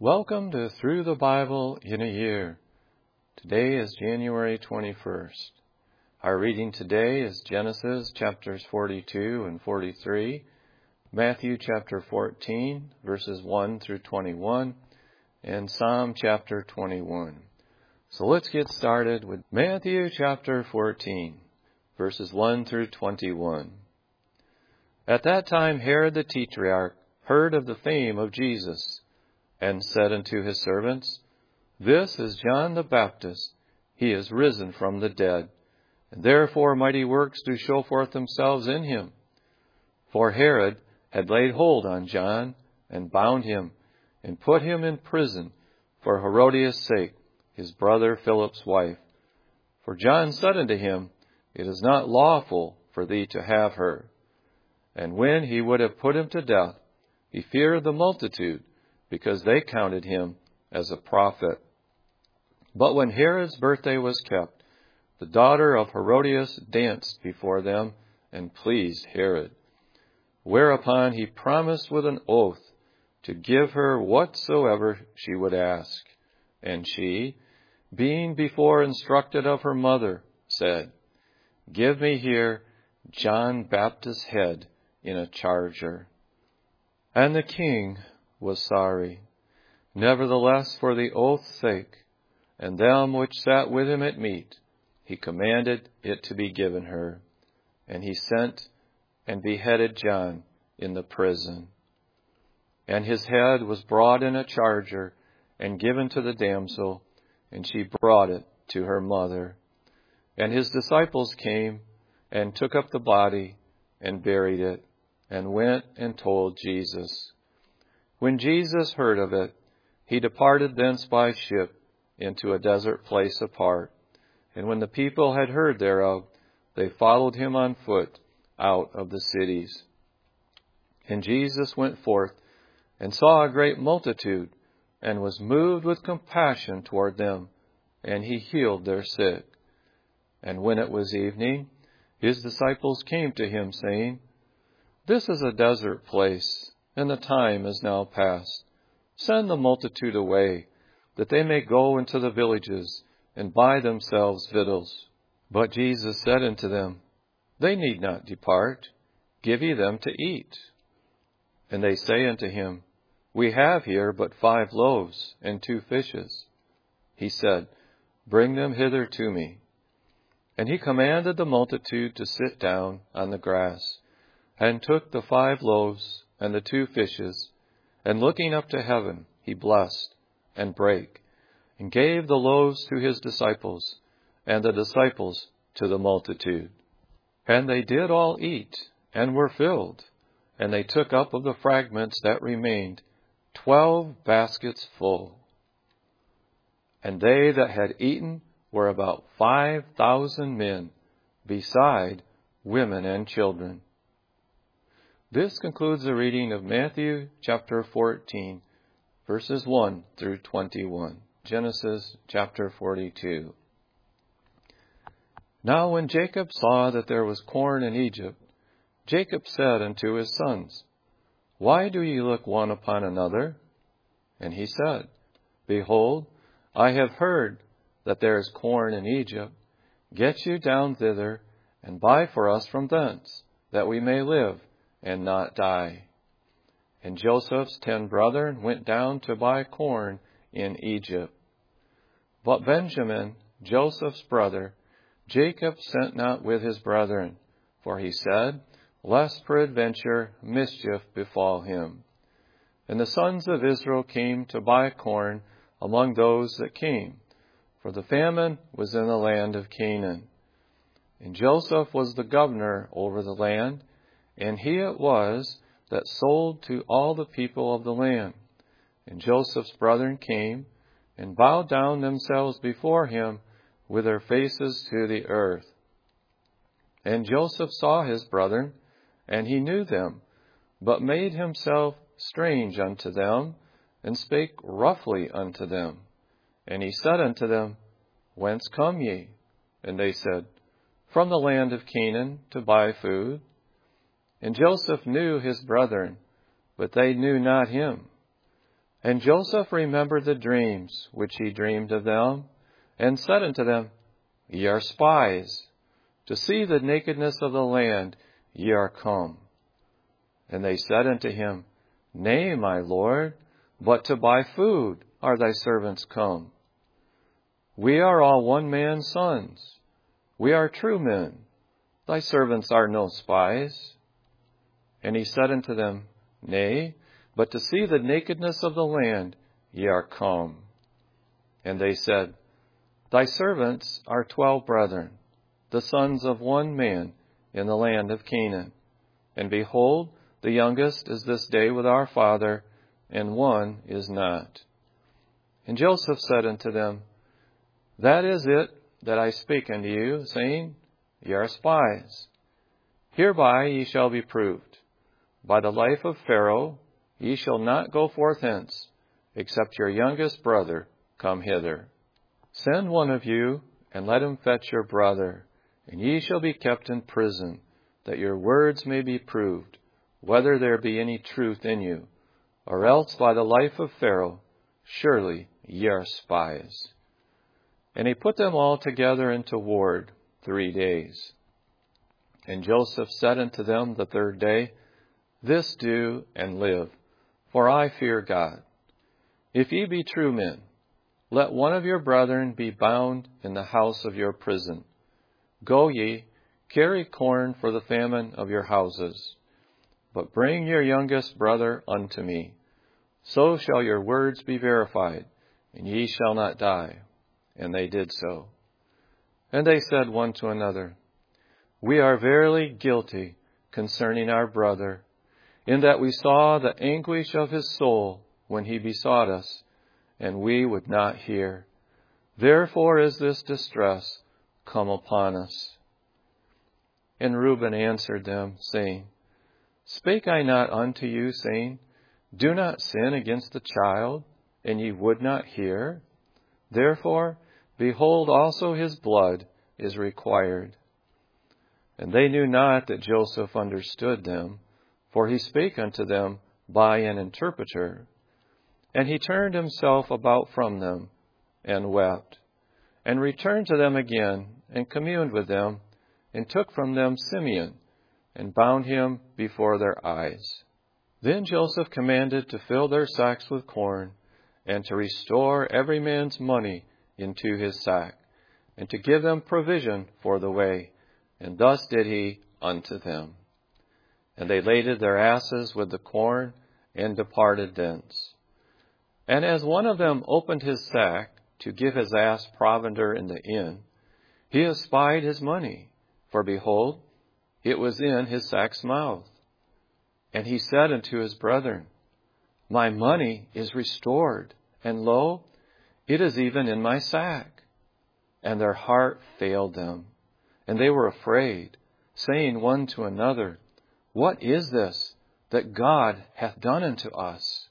Welcome to Through the Bible in a Year. Today is January 21st. Our reading today is Genesis chapters 42 and 43, Matthew chapter 14, verses 1 through 21, and Psalm chapter 21. So let's get started with Matthew chapter 14, verses 1 through 21. At that time Herod the Tetrarch heard of the fame of Jesus, and said unto his servants, This is John the Baptist. He is risen from the dead, and therefore mighty works do show forth themselves in him. For Herod had laid hold on John, and bound him, and put him in prison for Herodias' sake, his brother Philip's wife. For John said unto him, It is not lawful for thee to have her. And when he would have put him to death, he feared the multitude, because they counted him as a prophet. But when Herod's birthday was kept, the daughter of Herodias danced before them and pleased Herod. Whereupon he promised with an oath to give her whatsoever she would ask. And she, being before instructed of her mother, said, Give me here John Baptist's head in a charger. And the king was sorry. Nevertheless, for the oath's sake, and them which sat with him at meat, he commanded it to be given her. And he sent and beheaded John in the prison. And his head was brought in a charger, and given to the damsel, and she brought it to her mother. And his disciples came, and took up the body, and buried it, and went and told Jesus. When Jesus heard of it, he departed thence by ship into a desert place apart. And when the people had heard thereof, they followed him on foot out of the cities. And Jesus went forth and saw a great multitude, and was moved with compassion toward them, and he healed their sick. And when it was evening, his disciples came to him, saying, This is a desert place, and the time is now past. Send the multitude away, that they may go into the villages, and buy themselves victuals. But Jesus said unto them, They need not depart. Give ye them to eat. And they say unto him, We have here but 5 loaves and 2 fishes. He said, Bring them hither to me. And he commanded the multitude to sit down on the grass, and took the 5 loaves and the 2 fishes, and looking up to heaven, he blessed, and brake, and gave the loaves to his disciples, and the disciples to the multitude. And they did all eat, and were filled, and they took up of the fragments that remained 12 baskets full. And they that had eaten were about 5,000 men, beside women and children. This concludes the reading of Matthew chapter 14, verses 1 through 21. Genesis chapter 42. Now when Jacob saw that there was corn in Egypt, Jacob said unto his sons, Why do ye look one upon another? And he said, Behold, I have heard that there is corn in Egypt. Get you down thither, and buy for us from thence, that we may live, and not die. And Joseph's 10 brethren went down to buy corn in Egypt. But Benjamin, Joseph's brother, Jacob sent not with his brethren, for he said, Lest peradventure mischief befall him. And the sons of Israel came to buy corn among those that came, for the famine was in the land of Canaan. And Joseph was the governor over the land, and he it was that sold to all the people of the land. And Joseph's brethren came, and bowed down themselves before him with their faces to the earth. And Joseph saw his brethren, and he knew them, but made himself strange unto them, and spake roughly unto them. And he said unto them, Whence come ye? And they said, From the land of Canaan, to buy food. And Joseph knew his brethren, but they knew not him. And Joseph remembered the dreams which he dreamed of them, and said unto them, Ye are spies. To see the nakedness of the land ye are come. And they said unto him, Nay, my Lord, but to buy food are thy servants come. We are all one man's sons. We are true men. Thy servants are no spies. And he said unto them, Nay, but to see the nakedness of the land ye are come. And they said, Thy servants are 12 brethren, the sons of one man in the land of Canaan. And behold, the youngest is this day with our father, and one is not. And Joseph said unto them, That is it that I speak unto you, saying, Ye are spies. Hereby ye shall be proved. By the life of Pharaoh ye shall not go forth hence, except your youngest brother come hither. Send one of you, and let him fetch your brother, and ye shall be kept in prison, that your words may be proved, whether there be any truth in you, or else by the life of Pharaoh, surely ye are spies. And he put them all together into ward 3 days. And Joseph said unto them the 3rd day, This do and live, for I fear God. If ye be true men, let one of your brethren be bound in the house of your prison. Go ye, carry corn for the famine of your houses. But bring your youngest brother unto me. So shall your words be verified, and ye shall not die. And they did so. And they said one to another, We are verily guilty concerning our brother, in that we saw the anguish of his soul when he besought us, and we would not hear. Therefore is this distress come upon us. And Reuben answered them, saying, Spake I not unto you, saying, Do not sin against the child, and ye would not hear? Therefore, behold, also his blood is required. And they knew not that Joseph understood them, for he spake unto them by an interpreter. And he turned himself about from them, and wept, and returned to them again, and communed with them, and took from them Simeon, and bound him before their eyes. Then Joseph commanded to fill their sacks with corn, and to restore every man's money into his sack, and to give them provision for the way. And thus did he unto them. And they laded their asses with the corn, and departed thence. And as one of them opened his sack to give his ass provender in the inn, he espied his money, for behold, it was in his sack's mouth. And he said unto his brethren, My money is restored, and lo, it is even in my sack. And their heart failed them, and they were afraid, saying one to another, What is this that God hath done unto us?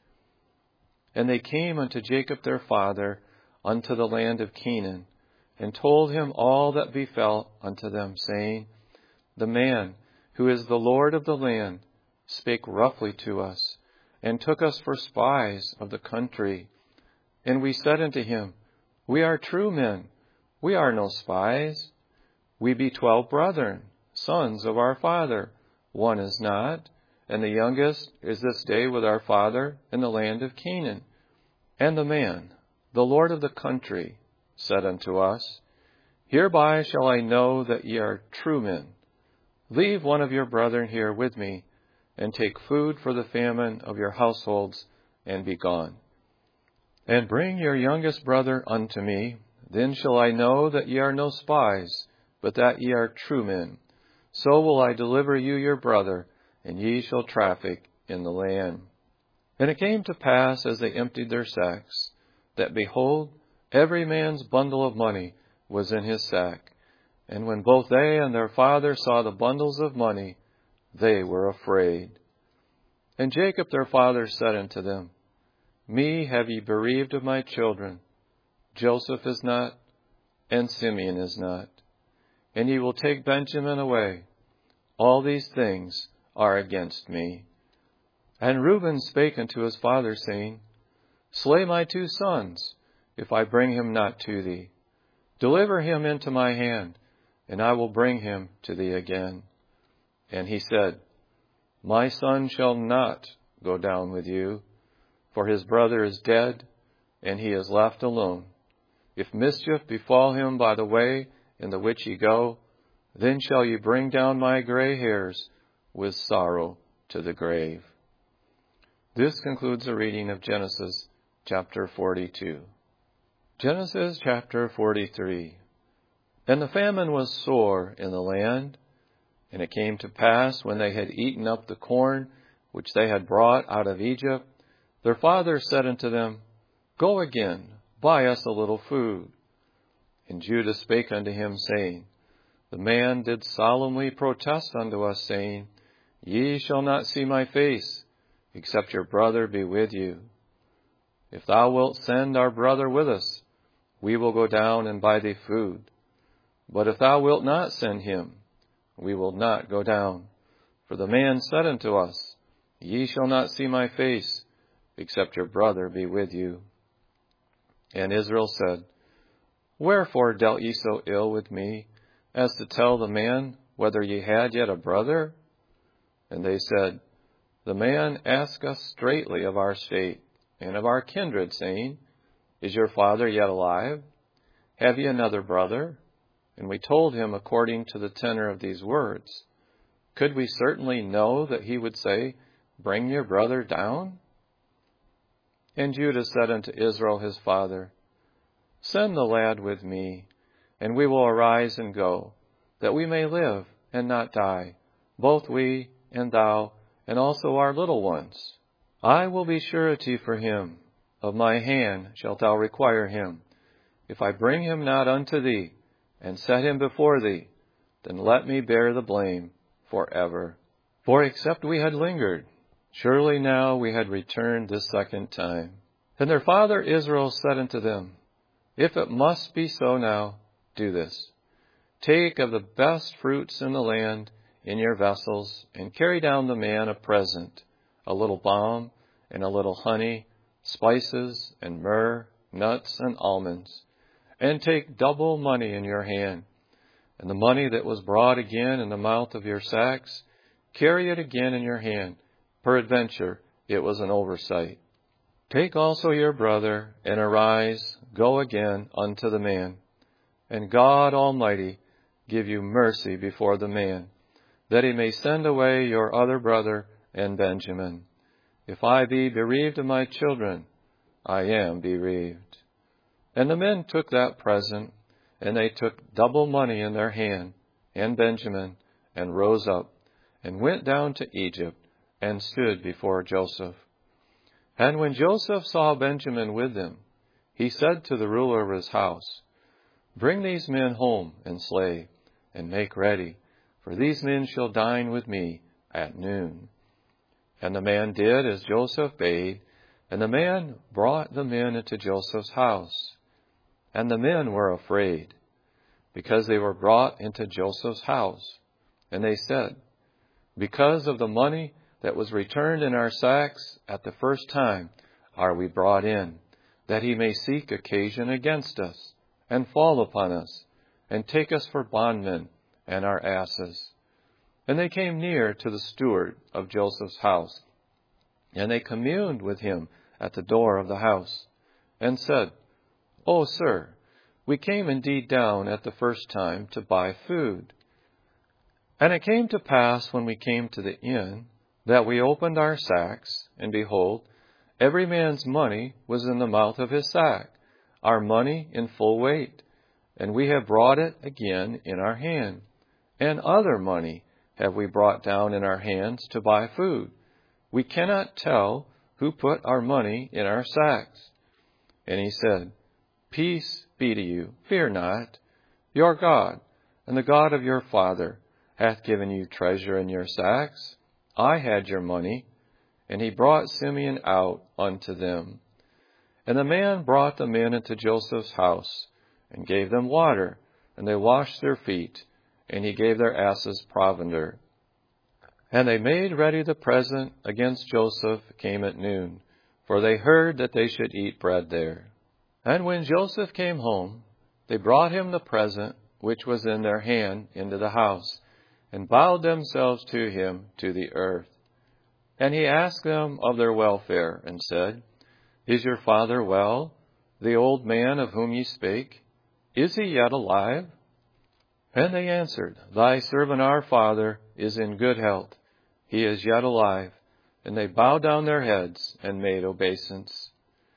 And they came unto Jacob their father unto the land of Canaan, and told him all that befell unto them, saying, The man who is the Lord of the land spake roughly to us, and took us for spies of the country. And we said unto him, We are true men, we are no spies. We be 12 brethren, sons of our father. One is not, and the youngest is this day with our father in the land of Canaan. And the man, the Lord of the country, said unto us, Hereby shall I know that ye are true men. Leave one of your brethren here with me, and take food for the famine of your households, and be gone. And bring your youngest brother unto me, then shall I know that ye are no spies, but that ye are true men. So will I deliver you your brother, and ye shall traffic in the land. And it came to pass, as they emptied their sacks, that behold, every man's bundle of money was in his sack. And when both they and their father saw the bundles of money, they were afraid. And Jacob their father said unto them, Me have ye bereaved of my children. Joseph is not, and Simeon is not. And ye will take Benjamin away. All these things are against me. And Reuben spake unto his father, saying, Slay my 2 sons, if I bring him not to thee. Deliver him into my hand, and I will bring him to thee again. And he said, My son shall not go down with you, for his brother is dead, and he is left alone. If mischief befall him by the way in the which ye go, then shall ye bring down my gray hairs with sorrow to the grave. This concludes the reading of Genesis chapter 42. Genesis chapter 43. And the famine was sore in the land, and it came to pass, when they had eaten up the corn which they had brought out of Egypt, their father said unto them, Go again, buy us a little food. And Judah spake unto him, saying, The man did solemnly protest unto us, saying, Ye shall not see my face, except your brother be with you. If thou wilt send our brother with us, we will go down and buy thee food. But if thou wilt not send him, we will not go down. For the man said unto us, Ye shall not see my face, except your brother be with you. And Israel said, Wherefore dealt ye so ill with me, as to tell the man whether ye had yet a brother? And they said, The man asked us straitly of our state, and of our kindred, saying, Is your father yet alive? Have ye another brother? And we told him according to the tenor of these words. Could we certainly know that he would say, Bring your brother down? And Judah said unto Israel his father, Send the lad with me, and we will arise and go, that we may live and not die, both we and thou, and also our little ones. I will be surety for him. Of my hand shalt thou require him. If I bring him not unto thee, and set him before thee, then let me bear the blame forever. For except we had lingered, surely now we had returned this second time. And their father Israel said unto them, If it must be so now, do this. Take of the best fruits in the land in your vessels, and carry down the man a present, a little balm, and a little honey, spices, and myrrh, nuts, and almonds. And take double money in your hand, and the money that was brought again in the mouth of your sacks, carry it again in your hand. Peradventure, it was an oversight. Take also your brother, and arise, go again unto the man. And God Almighty give you mercy before the man, that he may send away your other brother and Benjamin. If I be bereaved of my children, I am bereaved. And the men took that present, and they took double money in their hand, and Benjamin, and rose up, and went down to Egypt, and stood before Joseph. And when Joseph saw Benjamin with them, he said to the ruler of his house, Bring these men home and slay, and make ready, for these men shall dine with me at noon. And the man did as Joseph bade, and the man brought the men into Joseph's house. And the men were afraid, because they were brought into Joseph's house. And they said, Because of the money that was returned in our sacks at the first time are we brought in, that he may seek occasion against us, and fall upon us, and take us for bondmen and our asses. And they came near to the steward of Joseph's house, and they communed with him at the door of the house, and said, O sir, we came indeed down at the first time to buy food. And it came to pass, when we came to the inn, that we opened our sacks, and behold, every man's money was in the mouth of his sack, our money in full weight, and we have brought it again in our hand. And other money have we brought down in our hands to buy food. We cannot tell who put our money in our sacks. And he said, Peace be to you, fear not. Your God, and the God of your father, hath given you treasure in your sacks. I had your money. And he brought Simeon out unto them. And the man brought the men into Joseph's house, and gave them water, and they washed their feet, and he gave their asses provender. And they made ready the present against Joseph came at noon, for they heard that they should eat bread there. And when Joseph came home, they brought him the present which was in their hand into the house, and bowed themselves to him to the earth. And he asked them of their welfare, and said, Is your father well, the old man of whom ye spake? Is he yet alive? And they answered, Thy servant our father is in good health. He is yet alive. And they bowed down their heads and made obeisance.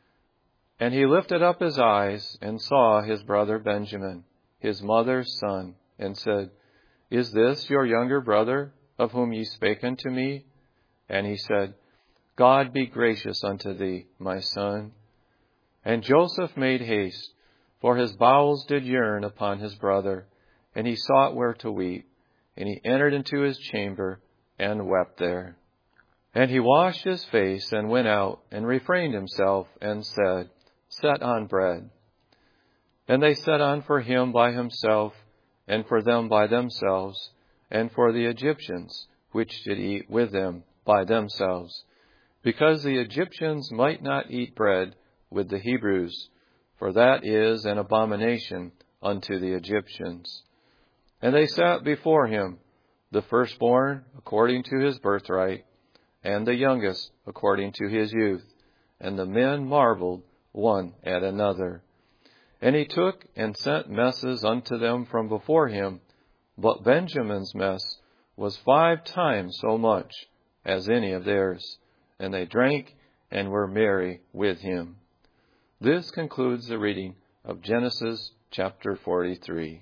And he lifted up his eyes and saw his brother Benjamin, his mother's son, and said, Is this your younger brother, of whom ye spake unto me? And he said, God be gracious unto thee, my son. And Joseph made haste, for his bowels did yearn upon his brother, and he sought where to weep. And he entered into his chamber and wept there. And he washed his face and went out and refrained himself and said, Set on bread. And they set on for him by himself, and for them by themselves, and for the Egyptians, which did eat with them by themselves, because the Egyptians might not eat bread with the Hebrews, for that is an abomination unto the Egyptians. And they sat before him, the firstborn according to his birthright, and the youngest according to his youth. And the men marveled one at another. And he took and sent messes unto them from before him, but Benjamin's mess was 5 times so much as any of theirs. And they drank and were merry with him. This concludes the reading of Genesis chapter 43.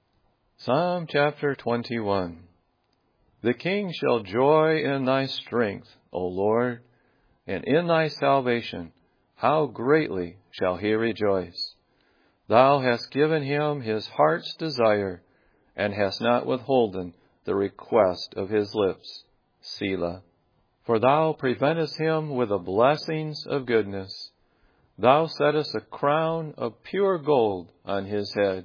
Psalm chapter 21. The king shall joy in thy strength, O Lord, and in thy salvation how greatly shall he rejoice. Thou hast given him his heart's desire, and hast not withholden the request of his lips. Selah. For thou preventest him with the blessings of goodness. Thou settest a crown of pure gold on his head.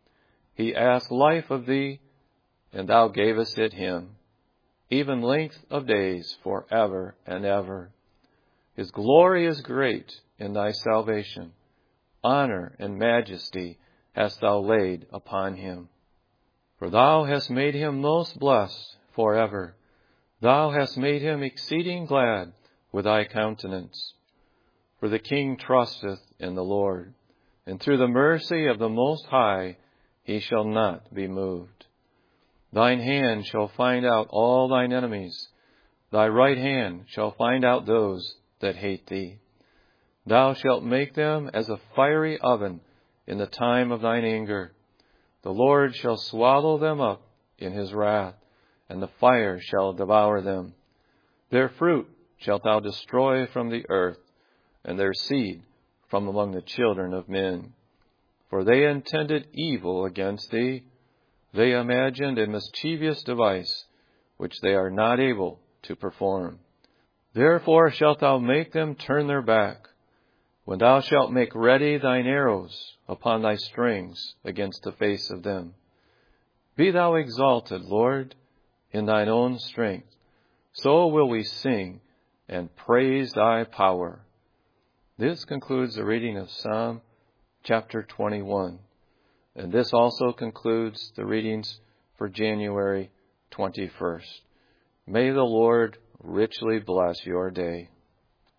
He asked life of thee, and thou gavest it him, even length of days for ever and ever. His glory is great in thy salvation. Honor and majesty hast thou laid upon him. For thou hast made him most blessed forever. Thou hast made him exceeding glad with thy countenance. For the king trusteth in the Lord, and through the mercy of the Most High he shall not be moved. Thine hand shall find out all thine enemies. Thy right hand shall find out those that hate thee. Thou shalt make them as a fiery oven in the time of thine anger. The Lord shall swallow them up in his wrath, and the fire shall devour them. Their fruit shalt thou destroy from the earth, and their seed from among the children of men. For they intended evil against thee. They imagined a mischievous device, which they are not able to perform. Therefore shalt thou make them turn their back, when thou shalt make ready thine arrows upon thy strings against the face of them. Be thou exalted, Lord, in thine own strength. So will we sing and praise thy power. This concludes the reading of Psalm chapter 21. And this also concludes the readings for January 21st. May the Lord richly bless your day.